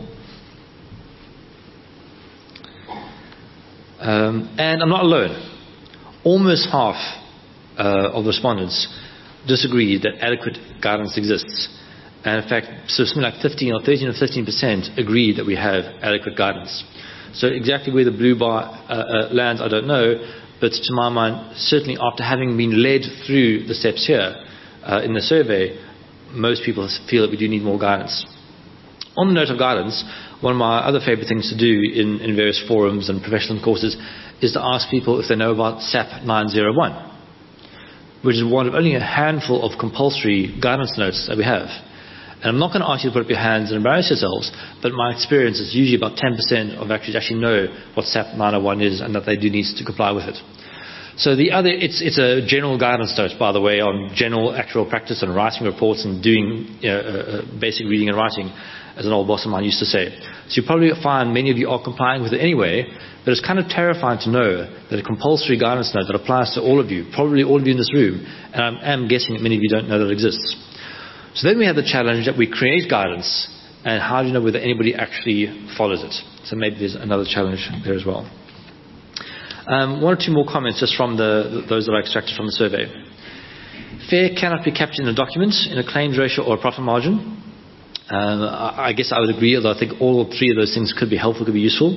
And I'm not alone. Almost half of the respondents disagree that adequate guidance exists. And in fact, so something like 13 or 15% agree that we have adequate guidance. So exactly where the blue bar lands, I don't know. But to my mind, certainly after having been led through the steps here in the survey, most people feel that we do need more guidance. On the note of guidance, one of my other favorite things to do in various forums and professional courses is to ask people if they know about SAP 901, which is one of only a handful of compulsory guidance notes that we have. And I'm not going to ask you to put up your hands and embarrass yourselves, but my experience is usually about 10% of actually know what SAP 901 is and that they do need to comply with it. So the other, it's a general guidance note, by the way, on general actual practice and writing reports and doing basic reading and writing, as an old boss of mine used to say. So you probably find many of you are complying with it anyway, but it's kind of terrifying to know that a compulsory guidance note that applies to all of you, probably all of you in this room, and I'm guessing that many of you don't know that it exists. So then we have the challenge that we create guidance, and how do you know whether anybody actually follows it? So maybe there's another challenge there as well. One or two more comments just from those that I extracted from the survey. Fair cannot be captured in a document, in a claims ratio or a profit margin. I guess I would agree, although I think all three of those things could be helpful, could be useful.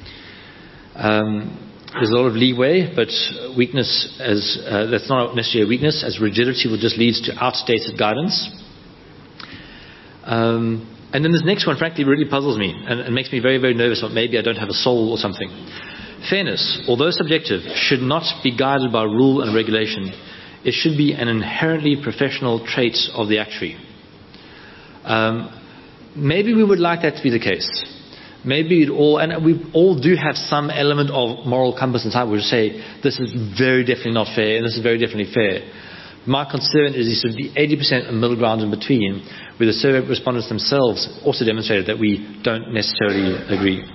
There's a lot of leeway, but weakness that's not necessarily a weakness, as rigidity will just lead to outdated guidance. And then this next one, frankly, really puzzles me and makes me very, very nervous about maybe I don't have a soul or something. Fairness, although subjective, should not be guided by rule and regulation. It should be an inherently professional trait of the actuary. Maybe we would like that to be the case. Maybe and we all do have some element of moral compass inside. We say this is very definitely not fair, and this is very definitely fair. My concern is the 80% middle ground in between, where the survey respondents themselves also demonstrated that we don't necessarily agree.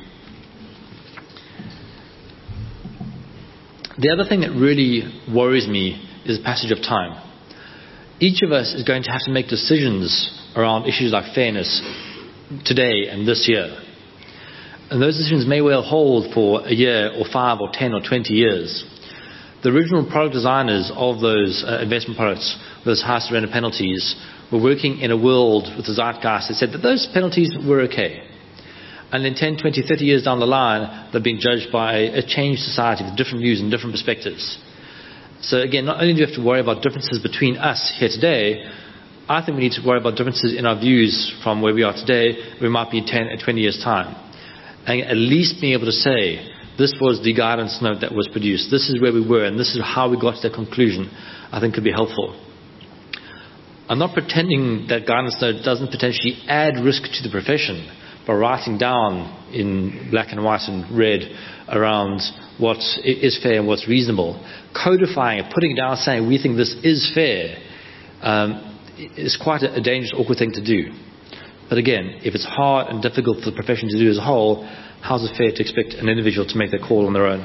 The other thing that really worries me is the passage of time. Each of us is going to have to make decisions around issues like fairness today and this year. And those decisions may well hold for a year or 5 or 10 or 20 years. The original product designers of those investment products, with those high surrender penalties, were working in a world with the zeitgeist that said that those penalties were okay. And then 10, 20, 30 years down the line, they're being judged by a changed society with different views and different perspectives. So again, not only do we have to worry about differences between us here today, I think we need to worry about differences in our views from where we are today, where we might be in 10 and 20 years' time. And at least being able to say, this was the guidance note that was produced, this is where we were, and this is how we got to that conclusion, I think could be helpful. I'm not pretending that guidance note doesn't potentially add risk to the profession by writing down in black and white and red around what is fair and what's reasonable. Codifying it, putting it down, saying we think this is fair, is quite a dangerous, awkward thing to do. But again, if it's hard and difficult for the profession to do as a whole, how's it fair to expect an individual to make that call on their own?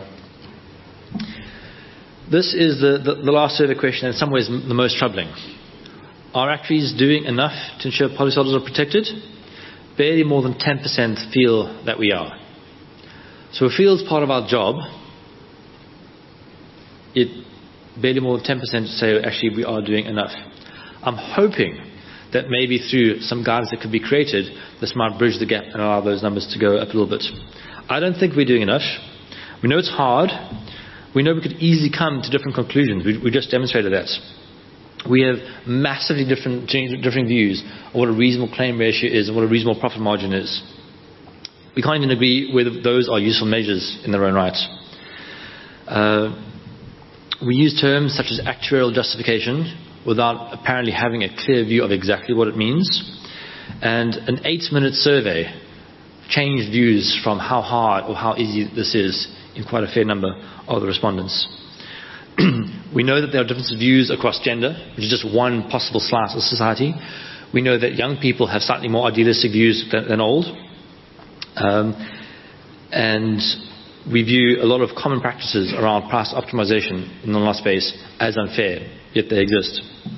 This is the last survey question, and in some ways the most troubling. Are actuaries doing enough to ensure policyholders are protected? Barely more than 10% feel that we are. So we feel it's part of our job. Barely more than 10% say actually we are doing enough. I'm hoping that maybe through some guidance that could be created, this might bridge the gap and allow those numbers to go up a little bit. I don't think we're doing enough. We know it's hard. We know we could easily come to different conclusions. We just demonstrated that. We have massively different views of what a reasonable claim ratio is and what a reasonable profit margin is. We can't even agree whether those are useful measures in their own right. We use terms such as actuarial justification without apparently having a clear view of exactly what it means. And an 8-minute survey changed views from how hard or how easy this is in quite a fair number of the respondents. We know that there are different views across gender, which is just one possible slice of society. We know that young people have slightly more idealistic views than old. And we view a lot of common practices around price optimization in the non-life space as unfair, yet they exist.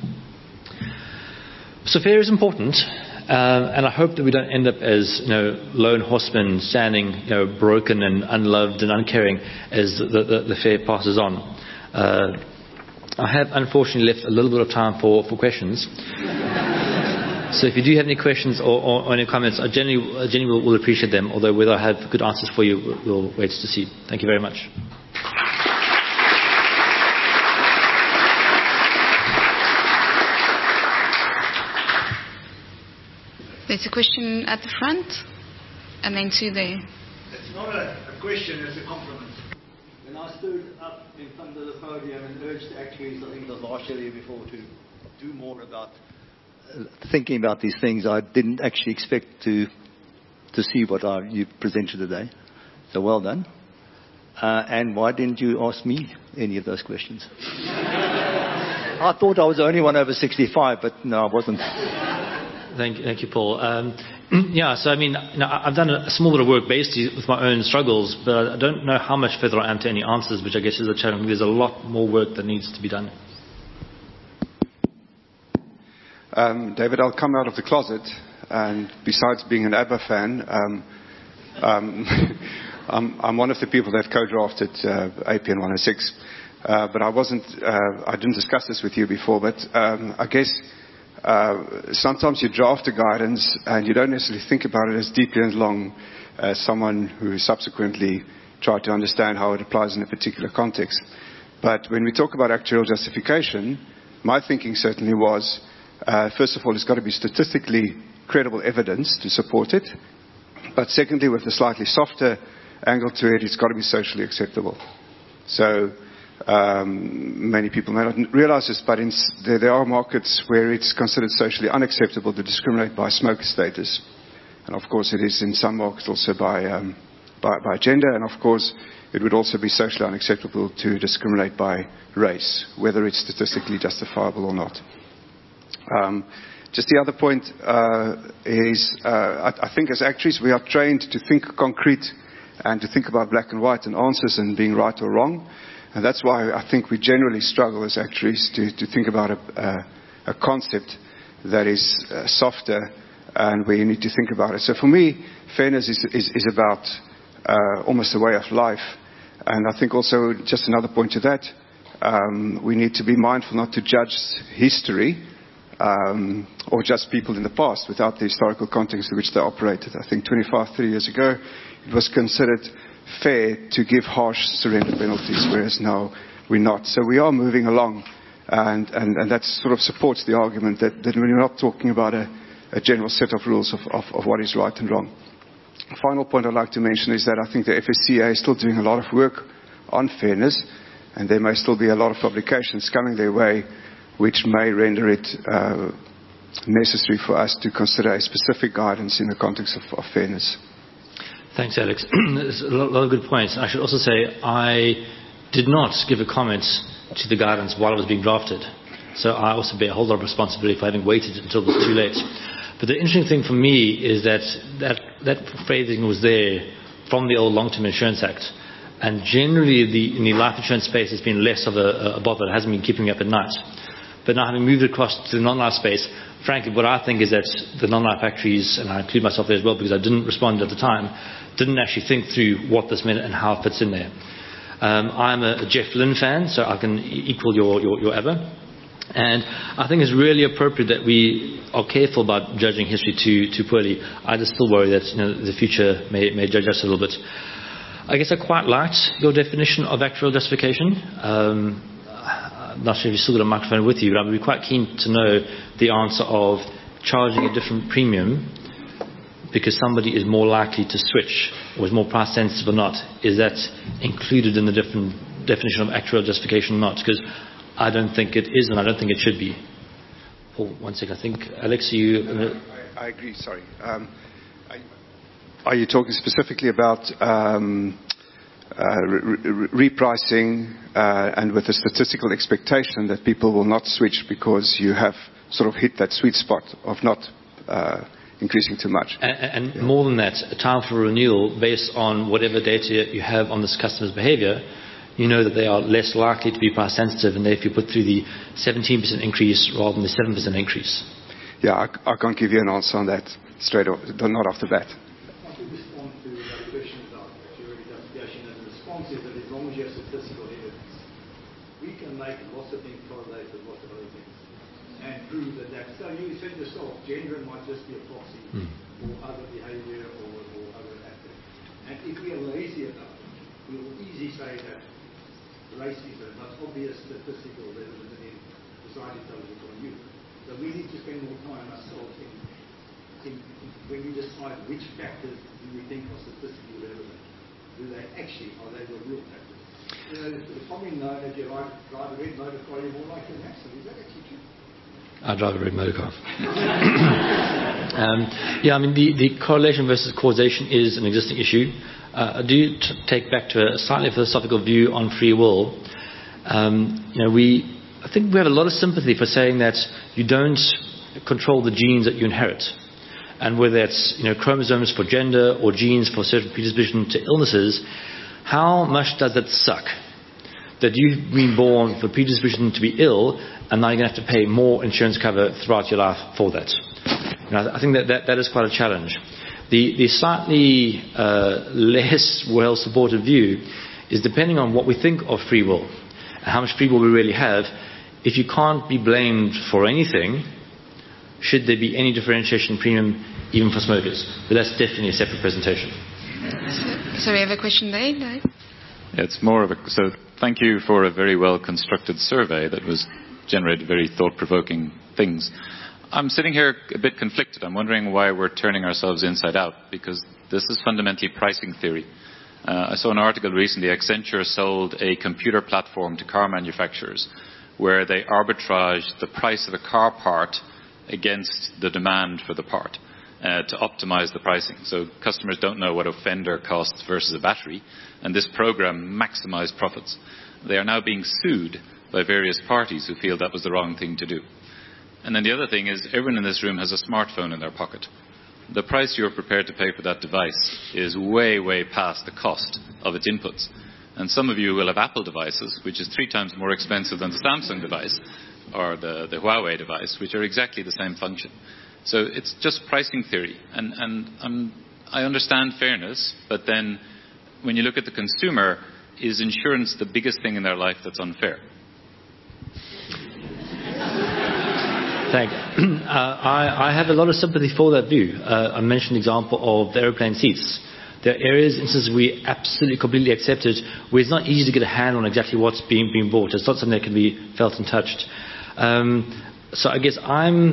So fair is important, and I hope that we don't end up as lone horsemen standing broken and unloved and uncaring as the fair passes on. I have unfortunately left a little bit of time for questions. So if you do have any questions or any comments, I genuinely will appreciate them, although whether I have good answers for you, we'll wait to see. Thank you very much.
There's a question at the front, and then two there.
It's not a question, it's a compliment. When I stood up in front of the podium and urged the actuaries, I think it was last year or the year before, to do more about thinking about these things, I didn't actually expect to see what you presented today. So well done. And why didn't you ask me any of those questions? I thought I was the only one over 65, but no, I wasn't.
Thank you, Paul. So I mean, I've done a small bit of work basically with my own struggles, but I don't know how much further I am to any answers, which I guess is a challenge. There's a lot more work that needs to be done.
David, I'll come out of the closet, and besides being an ABBA fan, I'm one of the people that co-drafted APN 106. but I didn't discuss this with you before, but I guess sometimes you draft a guidance and you don't necessarily think about it as deeply and long as someone who subsequently tried to understand how it applies in a particular context. But when we talk about actuarial justification, my thinking certainly was, first of all, it's got to be statistically credible evidence to support it. But secondly, with a slightly softer angle to it, it's got to be socially acceptable. So many people may not realize this, but there are markets where it's considered socially unacceptable to discriminate by smoker status. And of course, it is in some markets also by gender. And of course, it would also be socially unacceptable to discriminate by race, whether it's statistically justifiable or not. Just the other point is, I think as actuaries we are trained to think concrete and to think about black and white and answers and being right or wrong. And that's why I think we generally struggle as actuaries to think about a concept that is softer and where you need to think about it. So for me, fairness is about almost a way of life. And I think also, just another point to that, we need to be mindful not to judge history or just people in the past without the historical context in which they operated. I think 30 years ago, it was considered fair to give harsh surrender penalties, whereas now we're not. So we are moving along, and that sort of supports the argument that we're not talking about a general set of rules of what is right and wrong. A final point I'd like to mention is that I think the FSCA is still doing a lot of work on fairness, and there may still be a lot of publications coming their way which may render it necessary for us to consider a specific guidance in the context of fairness.
Thanks, Alex. There's a lot of good points. I should also say I did not give a comment to the guidance while it was being drafted. So I also bear a whole lot of responsibility for having waited until it was too late. But the interesting thing for me is that phrasing was there from the old Long-Term Insurance Act. And generally in the life insurance space it's been less of a bother. It hasn't been keeping me up at night. But now having moved across to the non-life space, frankly, what I think is that the non-life actuaries, and I include myself there as well because I didn't respond at the time, didn't actually think through what this meant and how it fits in there. I'm a Jeff Lynne fan, so I can equal your ABBA. And I think it's really appropriate that we are careful about judging history too poorly. I just still worry that the future may judge us a little bit. I guess I quite liked your definition of actuarial justification. I'm not sure if you've still got a microphone with you, but I'd be quite keen to know the answer of charging a different premium because somebody is more likely to switch or is more price sensitive or not. Is that included in the different definition of actuarial justification or not? Because I don't think it is and I don't think it should be. Paul, one second. I think, Alex,
I agree, sorry. Are you talking specifically about repricing and with a statistical expectation that people will not switch because you have sort of hit that sweet spot of not increasing too much?
And more than that, a time for renewal based on whatever data you have on this customer's behavior, you know that they are less likely to be price sensitive, and if you put through the 17% increase rather than the 7% increase.
Yeah, I can't give you an answer on that straight off, not off the bat.
I want to respond to the question about actuarial justification, and the response is that as long as you have statistical evidence, we can make lots of things correlate with lots of other things and prove that. So you said yourself, gender might just be a proxy for other behavior or other aspects. And if we are lazy enough, we will easily say that race is a much obvious statistical evidence in society intelligence on you. So we need to spend more time ourselves in when we decide which factors do we think are statistically relevant. Are they the real factors? It's probably known that you drive a red motor car, you're more likely to have an accident. Is that actually true?
I drive a red motor car. The correlation versus causation is an existing issue. I do take back to a slightly philosophical view on free will. I think we have a lot of sympathy for saying that you don't control the genes that you inherit. And whether it's chromosomes for gender or genes for certain predisposition to illnesses, how much does it suck that you've been born with a predisposition to be ill and now you're going to have to pay more insurance cover throughout your life for that? I think that is quite a challenge. The slightly less well-supported view is depending on what we think of free will. how much free will we really have, if you can't be blamed for anything, should there be any differentiation premium even for smokers? But that's definitely a separate presentation.
So we have a question there, Dave.
It's more of a... So thank you for a very well-constructed survey that was generated very thought-provoking things. I'm sitting here a bit conflicted. I'm wondering why we're turning ourselves inside out, because this is fundamentally pricing theory. I saw an article recently. Accenture sold a computer platform to car manufacturers where they arbitraged the price of a car part against the demand for the part to optimize the pricing. So customers don't know what a fender costs versus a battery, and this program maximized profits. They are now being sued by various parties who feel that was the wrong thing to do. And then the other thing is, everyone in this room has a smartphone in their pocket. The price you're prepared to pay for that device is way, way past the cost of its inputs. And some of you will have Apple devices, which is 3 times more expensive than the Samsung device or the Huawei device, which are exactly the same function. So it's just pricing theory. And I understand fairness, but then when you look at the consumer, is insurance the biggest thing in their life that's unfair?
Thank you. I have a lot of sympathy for that view. I mentioned the example of the aeroplane seats. There are areas, instances we absolutely, completely accept it, where it's not easy to get a hand on exactly what's being bought. It's not something that can be felt and touched. So I guess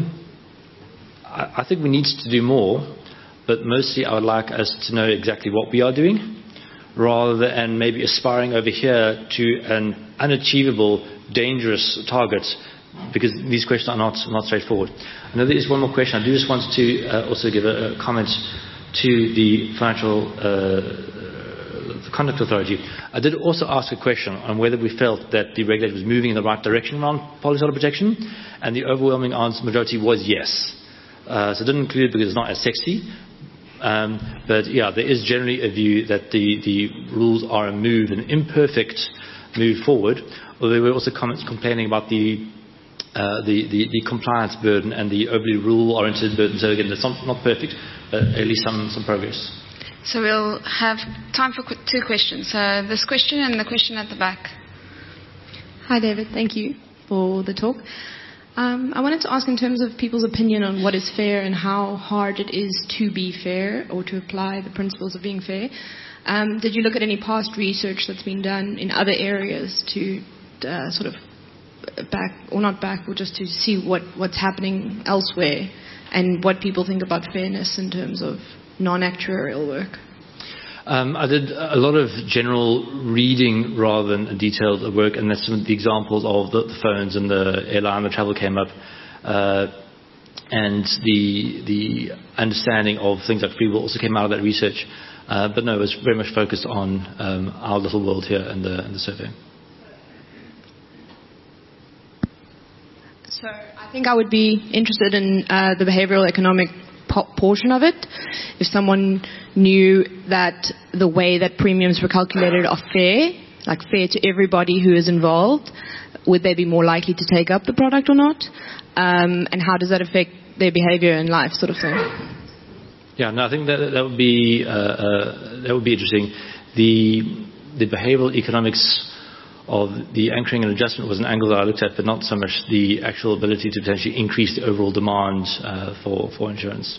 I think we need to do more, but mostly I would like us to know exactly what we are doing, rather than maybe aspiring over here to an unachievable, dangerous target, because these questions are not straightforward. I know there is one more question. I do just want to also give a comment to the Financial Conduct Authority. I did also ask a question on whether we felt that the regulator was moving in the right direction around policyholder protection, and the overwhelming answer majority was yes. So I didn't include it because it's not as sexy. But yeah, there is generally a view that the rules are a move, an imperfect move forward. Although there were also comments complaining about the compliance burden and the overly rule-oriented burden. So again, it's not perfect, but at least some progress.
So we'll have time for 2 questions. So this question and the question at the back.
Hi, David. Thank you for the talk. I wanted to ask in terms of people's opinion on what is fair and how hard it is to be fair or to apply the principles of being fair. Did you look at any past research that's been done in other areas to sort of or just to see what's happening elsewhere and what people think about fairness in terms of non-actuarial work?
I did a lot of general reading rather than detailed work, and that's some of the examples of the phones and the airline, the travel came up, and the understanding of things like free will also came out of that research. But no, it was very much focused on our little world here in the survey.
So I think I would be interested in the behavioral economic portion of it. If someone knew that the way that premiums were calculated are fair, like fair to everybody who is involved, would they be more likely to take up the product or not? And how does that affect their behavior in life, sort of thing?
Yeah, no, I think that would be interesting. The behavioral economics of the anchoring and adjustment was an angle that I looked at, but not so much the actual ability to potentially increase the overall demand for insurance.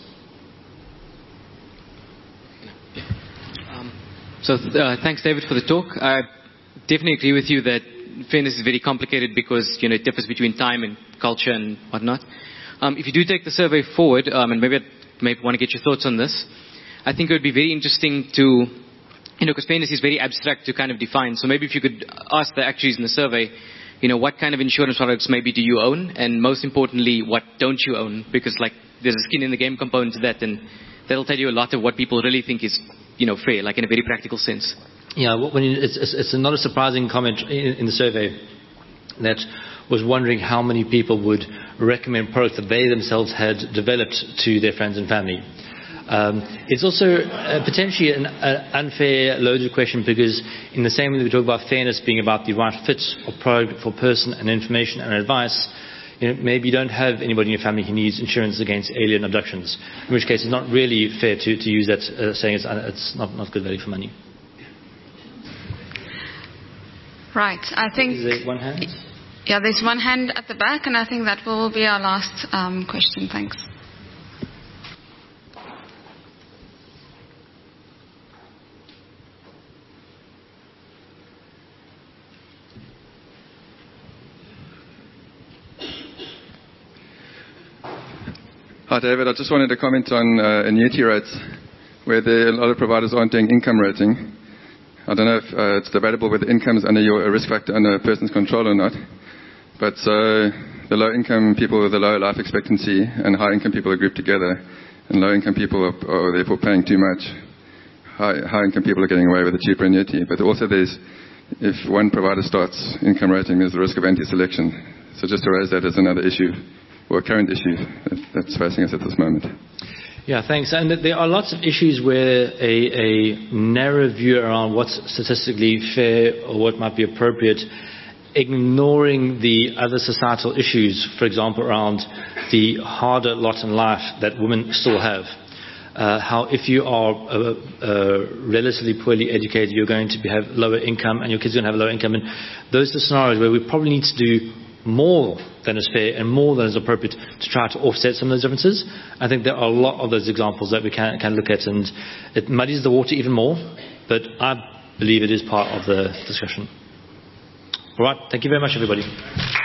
Thanks, David, for the talk. I definitely agree with you that fairness is very complicated because it differs between time and culture and whatnot. If you do take the survey forward, and maybe I want to get your thoughts on this, I think it would be very interesting to, because fairness is very abstract to kind of define. So maybe if you could ask the actuaries in the survey, what kind of insurance products maybe do you own, and most importantly, what don't you own? Because there's a skin in the game component to that, and that'll tell you a lot of what people really think is fair, in a very practical sense.
Yeah, it's not a surprising comment in the survey that was wondering how many people would recommend products that they themselves had developed to their friends and family. It's also potentially an unfair, loaded question, because in the same way that we talk about fairness being about the right fit of product for person and information and advice, maybe you don't have anybody in your family who needs insurance against alien abductions, in which case it's not really fair to use that saying it's not good value for money.
Right. I think.
Is there one hand?
Yeah, there's one hand at the back, and I think that will be our last question. Thanks.
Hi, David. I just wanted to comment on annuity rates, where a lot of providers aren't doing income rating. I don't know if it's debatable whether income is under a risk factor under a person's control or not. But so the low-income people with the low life expectancy and high-income people are grouped together, and low-income people are therefore paying too much. High-income people are getting away with a cheaper annuity. But also if one provider starts income rating, there's the risk of anti-selection. So just to raise that as another issue, or a current issue that's facing us at this moment.
Yeah, thanks. And there are lots of issues where a narrow view around what's statistically fair or what might be appropriate, ignoring the other societal issues, for example, around the harder lot in life that women still have. How if you are relatively poorly educated, you're going to have lower income, and your kids are going to have lower income. And those are the scenarios where we probably need to do more than is fair and more than is appropriate to try to offset some of those differences. I think there are a lot of those examples that we can look at, and it muddies the water even more, but I believe it is part of the discussion. All right, thank you very much, everybody.